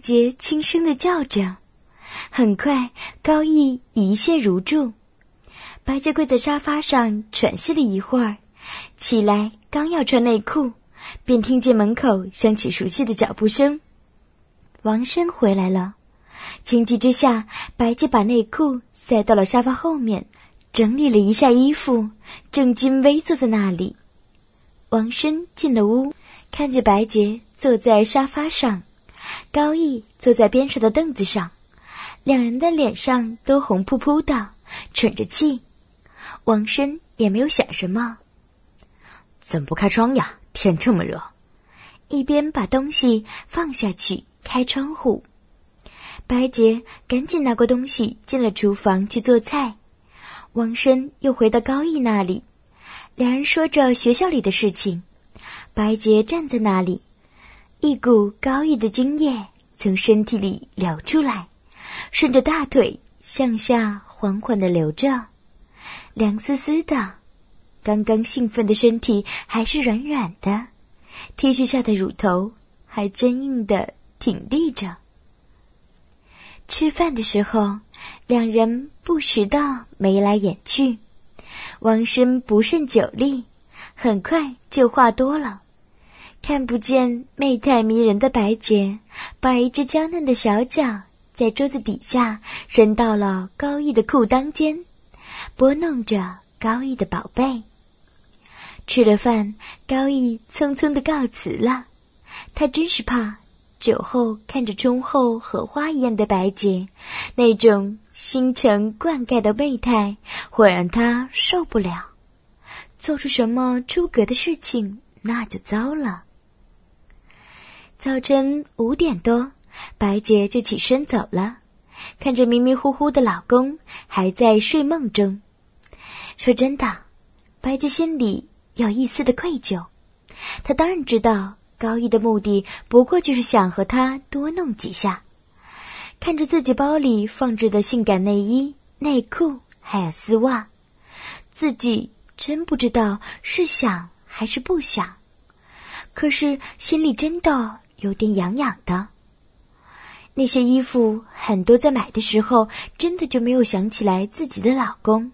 洁轻声地叫着。很快，高毅一泻如注。白洁跪在沙发上喘息了一会儿，起来刚要穿内裤，便听见门口响起熟悉的脚步声。王生回来了。情急之下，白洁把内裤塞到了沙发后面，整理了一下衣服，正襟危坐在那里。王生进了屋，看着白洁坐在沙发上，高毅坐在边上的凳子上，两人的脸上都红扑扑的，喘着气。王生也没有想什么。 怎么不开窗呀？天这么热。 一边把东西放下去，开窗户。白洁赶紧拿过东西进了厨房去做菜。王生又回到高毅那里，两人说着学校里的事情。白洁站在那里，一股高毅的精液从身体里流出来，顺着大腿向下缓缓地流着，凉丝丝的。刚刚兴奋的身体还是软软的，T 恤下的乳头还坚硬地挺立着。吃饭的时候，两人不时地眉来眼去。王生不胜酒力，很快就话多了。看不见媚态迷人的白洁，把一只娇嫩的小脚在桌子底下伸到了高毅的裤裆间，拨弄着高毅的宝贝。吃了饭，高毅匆匆地告辞了。他真是怕酒后看着忠厚荷花一样的白洁，那种星辰灌溉的媚态会让他受不了，做出什么出格的事情那就糟了。早晨5点多，白洁就起身走了，看着迷迷糊糊的老公还在睡梦中。说真的，白洁心里有一丝的愧疚。她当然知道高毅的目的不过就是想和他多弄几下。看着自己包里放置的性感内衣、内裤还有丝袜，自己真不知道是想还是不想，可是心里真的有点痒痒的。那些衣服很多在买的时候真的就没有想起来自己的老公。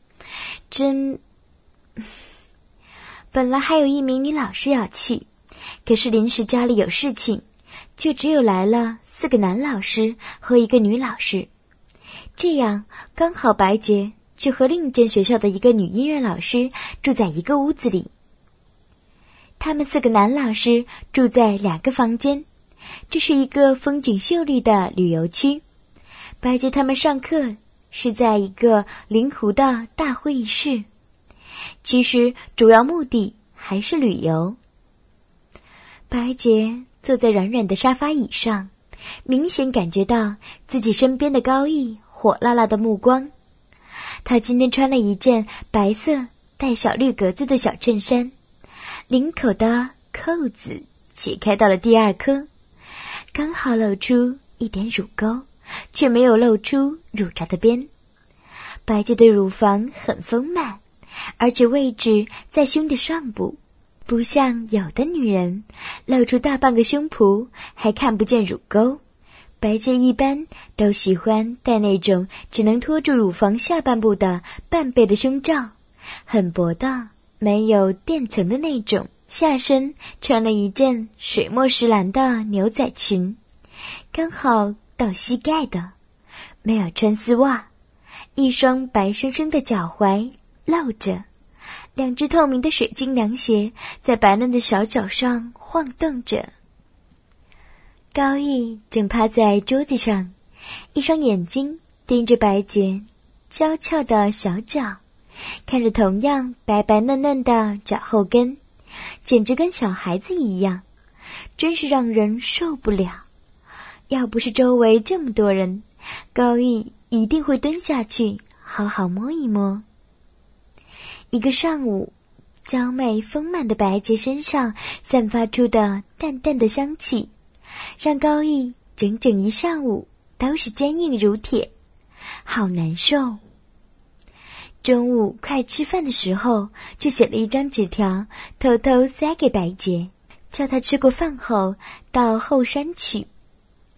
本来还有一名女老师要去，可是临时家里有事情，就只有来了4个男老师和1个女老师。这样刚好白洁就和另一间学校的一个女音乐老师住在一个屋子里。他们4个男老师住在2个房间，这是一个风景秀丽的旅游区。白洁他们上课是在一个临湖的大会议室，其实主要目的还是旅游。白洁坐在软软的沙发椅上，明显感觉到自己身边的高毅火辣辣的目光。他今天穿了一件白色带小绿格子的小衬衫，领口的扣子解开到了第2颗，刚好露出一点乳沟，却没有露出乳罩的边。白洁的乳房很丰满，而且位置在胸的上部，不像有的女人露出大半个胸脯还看不见乳沟。白洁一般都喜欢戴那种只能托住乳房下半部的半背的胸罩，很薄的，没有垫层的那种。下身穿了一件水墨石蓝的牛仔裙，刚好到膝盖的，没有穿丝袜，一双白生生的脚踝露着，2只透明的水晶凉鞋在白嫩的小脚上晃动着。高毅正趴在桌子上，一双眼睛盯着白洁娇俏的小脚，看着同样白白嫩嫩的脚后跟，简直跟小孩子一样，真是让人受不了。要不是周围这么多人，高毅一定会蹲下去好好摸一摸。一个上午，娇媚丰满的白洁身上散发出的淡淡的香气，让高毅整整一上午都是坚硬如铁，好难受。中午快吃饭的时候，就写了一张纸条，偷偷塞给白洁，叫她吃过饭后到后山去。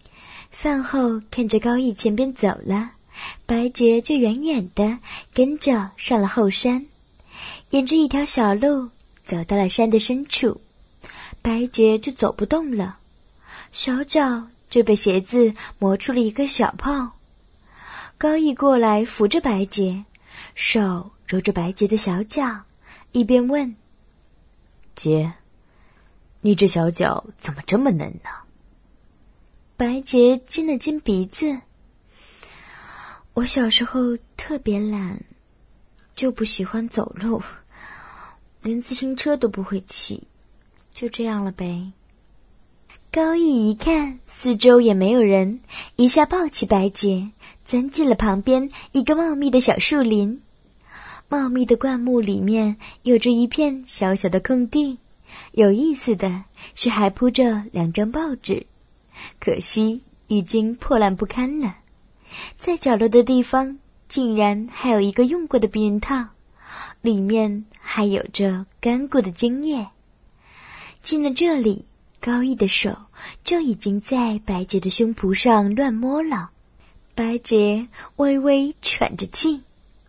饭后看着高义前边走了，白洁就远远的跟着上了后山，沿着一条小路走到了山的深处。白洁就走不动了，小脚就被鞋子磨出了一个小泡。高义过来扶着白洁，手揉着白洁的小脚，一边问： 姐，你这小脚怎么这么嫩呢？ 白洁亲了亲鼻子：我小时候特别懒，就不喜欢走路，连自行车都不会骑，就这样了呗。高义一看四周也没有人，一下抱起白洁，钻进了旁边一个茂密的小树林。茂密的灌木里面有着一片小小的空地，有意思的是还铺着2张报纸，可惜已经破烂不堪了。在角落的地方竟然还有一个用过的避孕套，里面还有着干过的精液。进了这里，高义的手就已经在白洁的胸脯上乱摸了。白洁微微喘着气：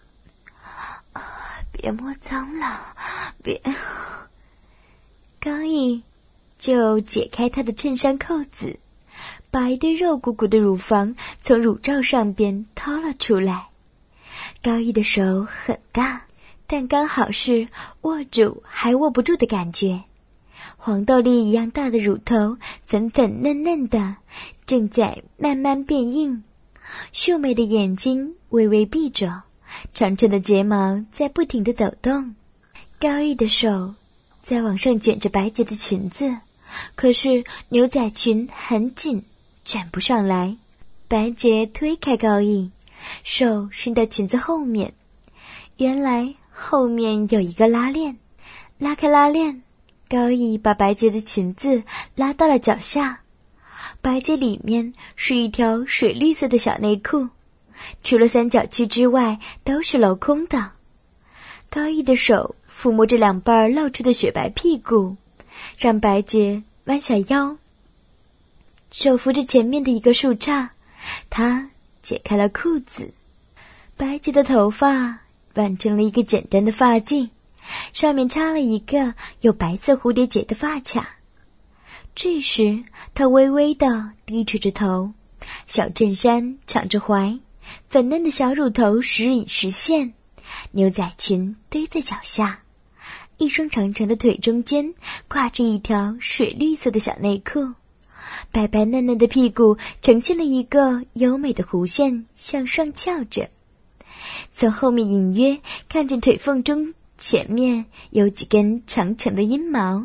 别摸脏了，别。高义就解开她的衬衫扣子，把一对肉鼓鼓的乳房从乳罩上边掏了出来。高义的手很大，但刚好是握住还握不住的感觉。黄豆粒一样大的乳头粉粉嫩嫩的，正在慢慢变硬。秀美的眼睛微微闭着，长长的睫毛在不停地抖动。高义的手在往上卷着白洁的裙子，可是牛仔裙很紧，卷不上来。白洁推开高义，手伸到裙子后面，原来后面有一个拉链。拉开拉链，高义把白洁的裙子拉到了脚下。白洁里面是一条水绿色的小内裤，除了三角区之外都是镂空的。高义的手抚摸着两半露出的雪白屁股，让白洁弯下腰，手扶着前面的一个树杈，他解开了裤子。白洁的头发挽成了一个简单的发髻，上面插了一个有白色蝴蝶结的发卡。这时她微微地低垂着头，小衬衫敞着怀，粉嫩的小乳头时隐时现，牛仔裙堆在脚下，一双长长的腿中间挂着一条水绿色的小内裤，白白嫩嫩的屁股呈现了一个优美的弧线向上翘着，从后面隐约看见腿缝中前面有几根长长的阴毛。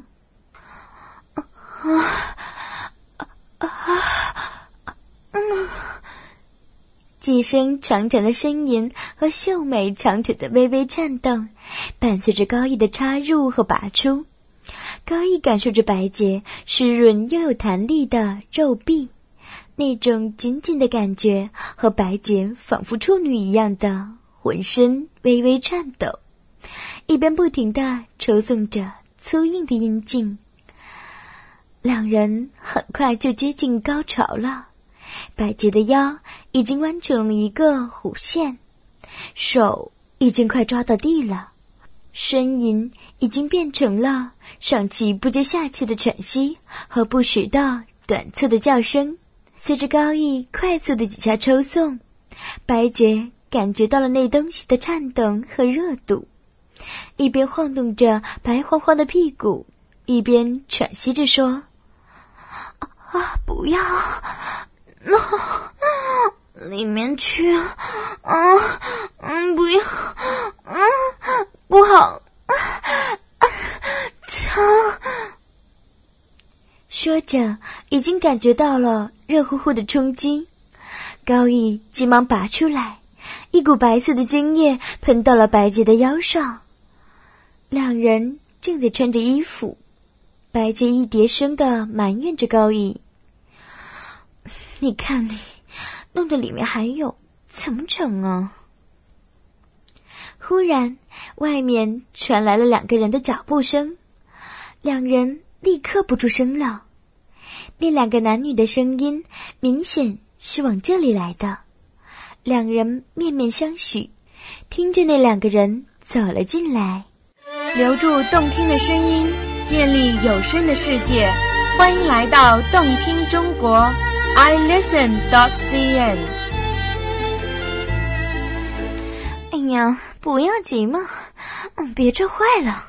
几声长长的呻吟和秀美长腿的微微颤动，伴随着高义的插入和拔出。高义感受着白洁湿润又有弹力的肉壁，那种紧紧的感觉和白洁仿佛处女一样的浑身微微颤抖，一边不停地抽送着粗硬的阴茎。两人很快就接近高潮了，白洁的腰已经弯成了一个弧线，手已经快抓到地了，呻吟已经变成了上气不接下气的喘息和不时的短促的叫声。随着高义快速的几下抽送，白洁感觉到了那东西的颤动和热度，一边晃动着白晃晃的屁股，一边喘息着说：不要，里面去，不要，不好，疼。说着已经感觉到了热乎乎的冲击，高义急忙拔出来，一股白色的精液喷到了白洁的腰上。两人正在穿着衣服，白洁一叠声地埋怨着高义：你看你弄得里面还有，怎么整啊？忽然外面传来了2个人的脚步声，两人立刻不出声了。那2个男女的声音明显是往这里来的。两人面面相觑，听着那两个人走了进来。 留住动听的声音，建立有声的世界，欢迎来到动听中国 iListen.cn。 哎呀，不要急嘛，别这坏了。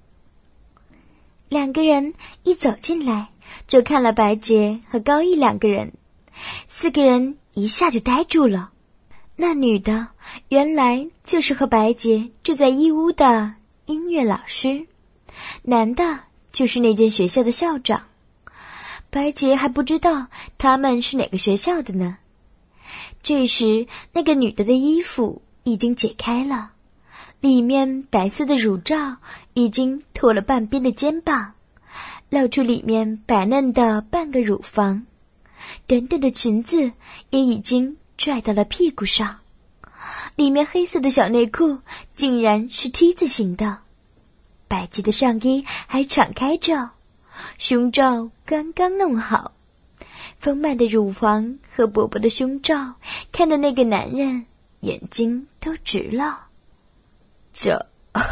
两个人一走进来，就看了白洁和高毅两个人，四个人一下就呆住了。那女的原来就是和白洁住在一屋的音乐老师，男的就是那间学校的校长。白洁还不知道他们是哪个学校的呢。这时那个女的的衣服已经解开了，里面白色的乳罩已经脱了半边的肩膀，露出里面白嫩的半个乳房，短短的裙子也已经拽到了屁股上，里面黑色的小内裤竟然是 T 字形的，白洁的上衣还敞开着，胸罩刚刚弄好，丰满的乳房和薄薄的胸罩看得那个男人眼睛都直了。 这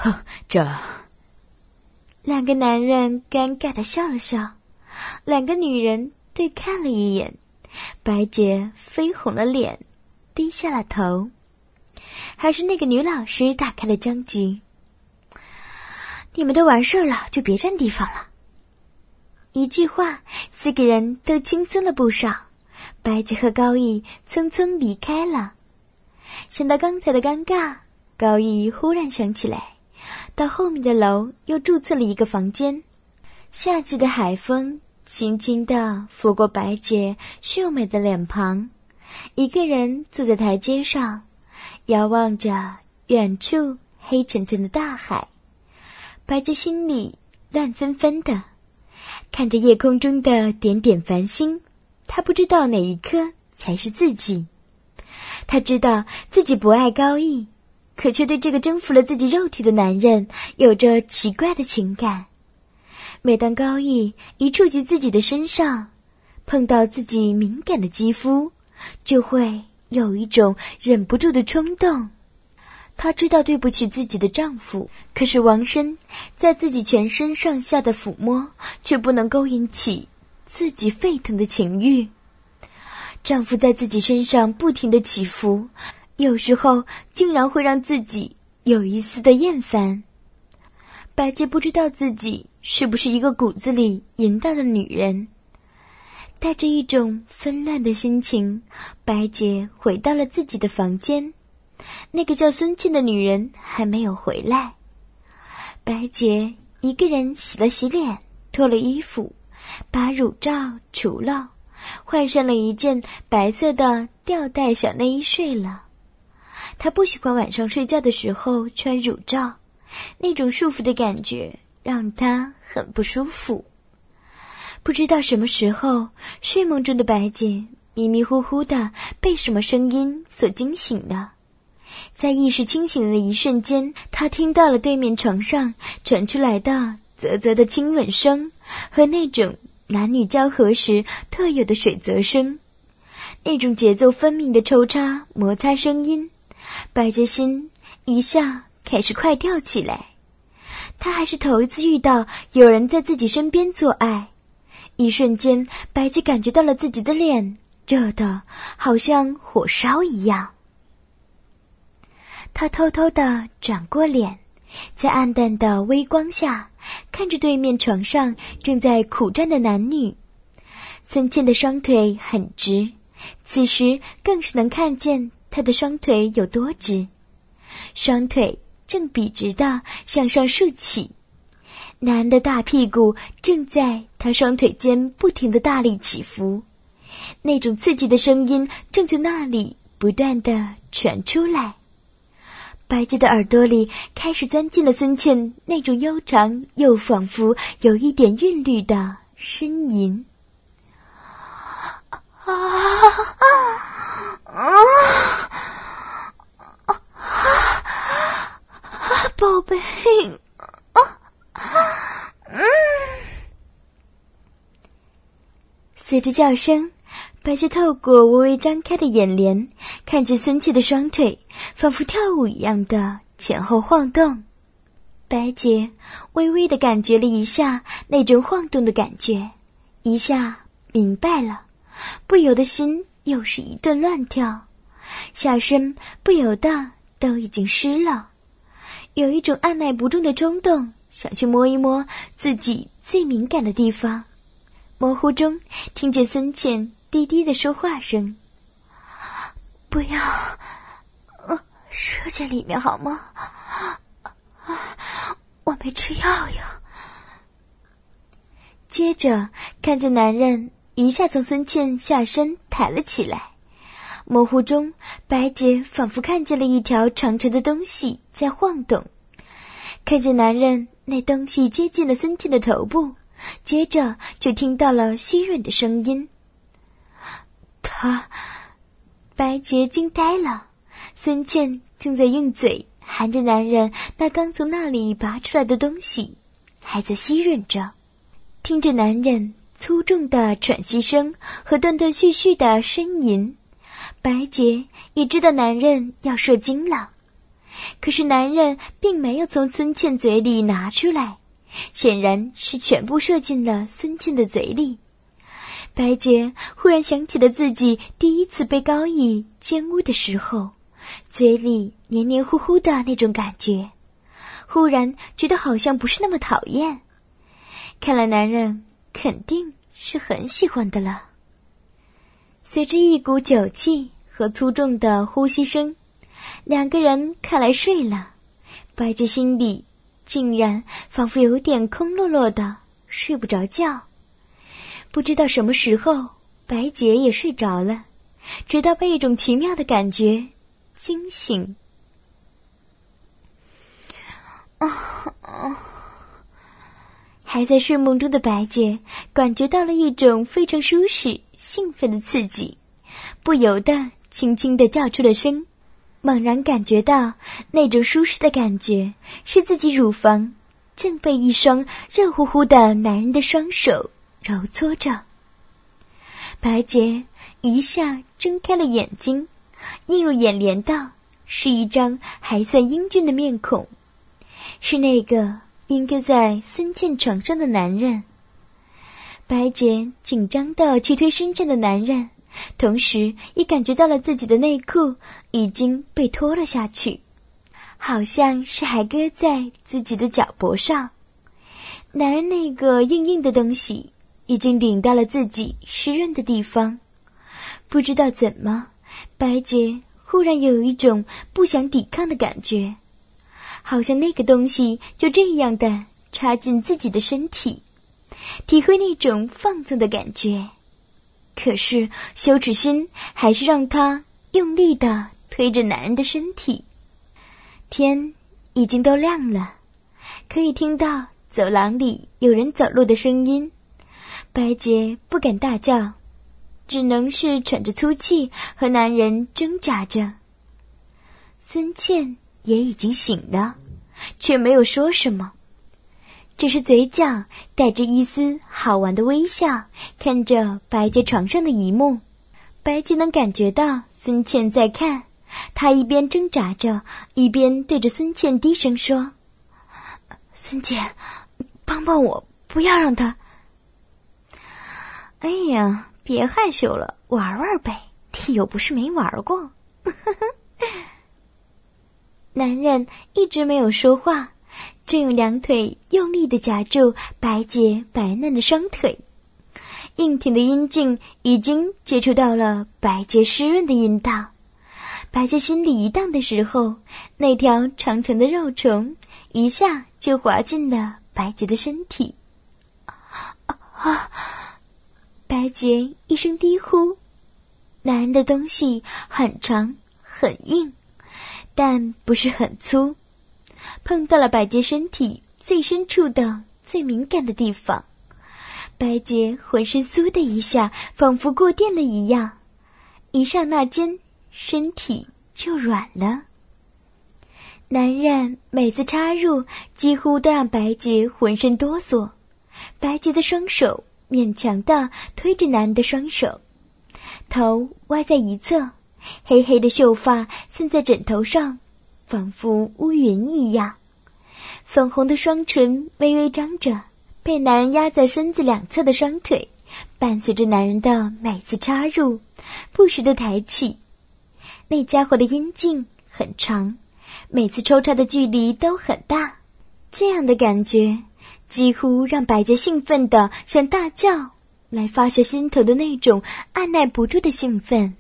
两个男人尴尬地笑了笑，两个女人对看了一眼，白洁绯红了脸，低下了头。还是那个女老师打开了僵局。你们都完事了，就别占地方了。一句话，四个人都轻松了不少。白洁和高毅匆匆离开了。想到刚才的尴尬，高毅忽然想起来，到后面的楼又注册了一个房间。夏季的海风轻轻地拂过白洁秀美的脸庞，一个人坐在台阶上，遥望着远处黑沉沉的大海。白洁心里乱纷纷的，看着夜空中的点点繁星，她不知道哪一颗才是自己。她知道自己不爱高毅，可却对这个征服了自己肉体的男人有着奇怪的情感。每当高毅一触及自己的身上，碰到自己敏感的肌肤，就会有一种忍不住的冲动。她知道对不起自己的丈夫，可是王申在自己全身上下的抚摸却不能勾引起自己沸腾的情欲。丈夫在自己身上不停地起伏，有时候竟然会让自己有一丝的厌烦。白洁不知道自己是不是一个骨子里淫荡的女人，带着一种纷乱的心情，白洁回到了自己的房间。那个叫孙茜的女人还没有回来。白洁一个人洗了洗脸，脱了衣服，把乳罩除了，换上了一件白色的吊带小内衣睡了。她不喜欢晚上睡觉的时候穿乳罩，那种束缚的感觉让她很不舒服。不知道什么时候，睡梦中的白洁迷迷糊糊的被什么声音所惊醒了。在意识清醒的一瞬间，她听到了对面床上传出来的啧啧的亲吻声和那种男女交合时特有的水泽声，那种节奏分明的抽插摩擦声音，白洁心一下开始快跳起来。她还是头一次遇到有人在自己身边做爱，一瞬间白洁感觉到了自己的脸热得好像火烧一样。她偷偷地转过脸，在暗淡的微光下看着对面床上正在苦战的男女。孙茜的双腿很直，此时更是能看见她的双腿有多直，双腿正笔直地向上竖起，男的大屁股正在她双腿间不停地大力起伏，那种刺激的声音正从那里不断地传出来。白洁的耳朵里开始钻进了孙茜那种悠长又仿佛有一点韵律的呻吟。宝贝，随着叫声， 白洁透过微微张开的眼帘，看见孙茜的双腿仿佛跳舞一样的前后晃动。白洁微微的感觉了一下那种晃动的感觉，一下明白了，不由得心又是一顿乱跳，下身不由得都已经湿了，有一种按耐不住的冲动，想去摸一摸自己最敏感的地方。模糊中听见孙茜低低的说话声：“不要，射进里面好吗？我没吃药呀。”接着看见男人一下从孙茜下身抬了起来，模糊中白洁仿佛看见了一条长长的东西在晃动，看见男人那东西接近了孙茜的头部，接着就听到了虚软的声音。白洁惊呆了，孙茜正在用嘴含着男人那刚从那里拔出来的东西，还在吸吮着。听着男人粗重的喘息声和断断续续的呻吟，白洁也知道男人要射精了。可是男人并没有从孙茜嘴里拿出来，显然是全部射进了孙茜的嘴里。白洁忽然想起了自己第一次被高义奸污的时候，嘴里黏黏糊糊的那种感觉，忽然觉得好像不是那么讨厌。看来男人肯定是很喜欢的了。随着一股酒气和粗重的呼吸声，两个人看来睡了。白洁心里竟然仿佛有点空落落的，睡不着觉。不知道什么时候，白洁也睡着了，直到被一种奇妙的感觉惊醒。还在睡梦中的白洁感觉到了一种非常舒适兴奋的刺激，不由得轻轻地叫出了声，猛然感觉到那种舒适的感觉是自己乳房正被一双热乎乎的男人的双手揉搓着。白洁一下睁开了眼睛，映入眼帘的是一张还算英俊的面孔，是那个应该在孙茜床上的男人。白洁紧张地去推身上的男人，同时也感觉到了自己的内裤已经被脱了下去，好像是还搁在自己的脚脖上。男人那个硬硬的东西已经顶到了自己湿润的地方，不知道怎么，白洁忽然有一种不想抵抗的感觉，好像那个东西就这样的插进自己的身体，体会那种放纵的感觉。可是羞耻心还是让他用力的推着男人的身体。天已经都亮了，可以听到走廊里有人走路的声音。白洁不敢大叫，只能是喘着粗气和男人挣扎着。孙茜也已经醒了，却没有说什么，只是嘴角带着一丝好玩的微笑，看着白洁床上的一幕。白洁能感觉到孙茜在看，她一边挣扎着，一边对着孙茜低声说：“孙姐，帮帮我，不要让他……哎呀，别害羞了，玩玩呗，你又不是没玩过。”男人一直没有说话，正用两腿用力地夹住白洁白嫩的双腿，硬挺的阴茎已经接触到了白洁湿润的阴道。白洁心里一荡的时候，那条长长的肉虫一下就滑进了白洁的身体。白洁一声低呼，男人的东西很长很硬，但不是很粗，碰到了白洁身体最深处的最敏感的地方。白洁浑身酥的一下，仿佛过电了一样，一刹那间身体就软了。男人每次插入几乎都让白洁浑身哆嗦，白洁的双手勉强地推着男人的双手， 头歪在一侧，黑黑的秀发散在枕头上，仿佛乌云一样。粉红的双唇微微张着，被男人压在身子两侧的双腿，伴随着男人的每次插入，不时的抬起。那家伙的阴茎很长，每次抽插的距离都很大，这样的感觉几乎让百洁兴奋的想大叫，来发泄心头的那种按耐不住的兴奋。